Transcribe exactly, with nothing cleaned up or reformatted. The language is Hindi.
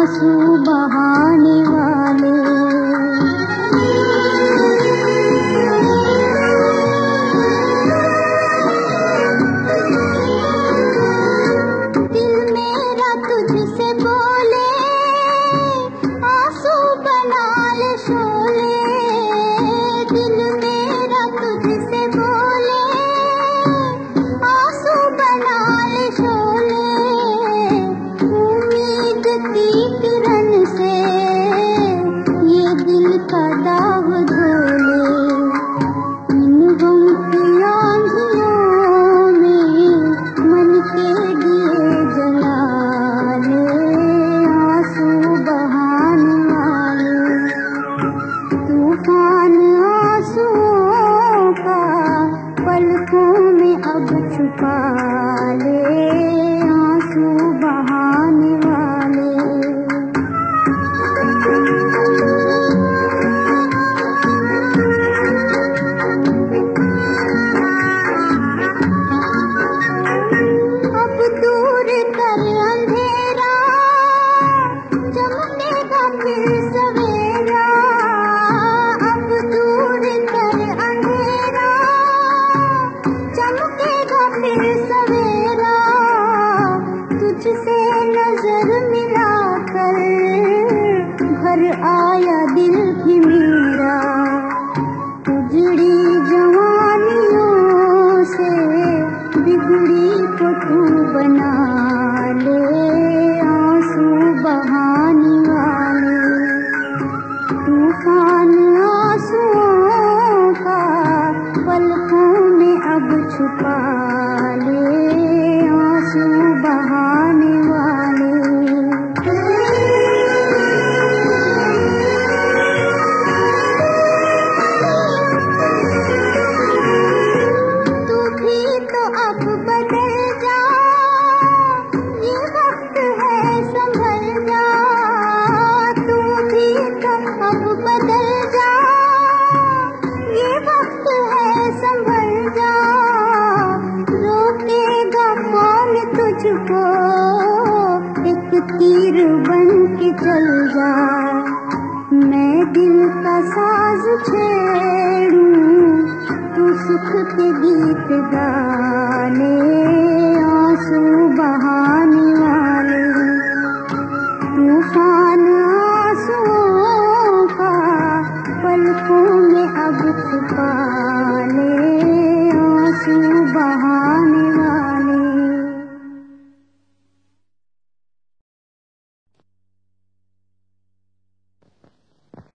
आंसू बहाने वाले। दिल मेरा तुझसे बोले आंसू बना ले शोले, दिल मेरा तुझसे बोले आंसू बना ले शोले। उम्मीद की किरण से ये दिल का दाग धोले, इन गम की आंधियों में मन के दिए जला ले, आंसू बहाने वाले। तूफान आंसुओं का पलकों में अब छुपा ले, आंसू बहाने वाले। अब दूर कर अंधेरा चमकेगा फिर सवेरा, अब दूर कर अंधेरा चमकेगा फिर सवेरा। तुझसे नजर मिलाकर भर आया दिल भी मेरा, उजड़ी जवानियों से बिगड़ी को तू बना ले, आंसू बहाने वाले। तूफान आंसुओं का पलकों में अब छुपा ले, आंसू बहाने वाले। तू भी तो अब बदल जा, ये वक्त है संभल जा। तू भी तो अब बदल जा, ये वक्त है संभल जा। रोकेगा कौन तुझको, एक तीर बन के चल जा। मैं दिल का साज छेड़ूं, तू सुख के गीत गा।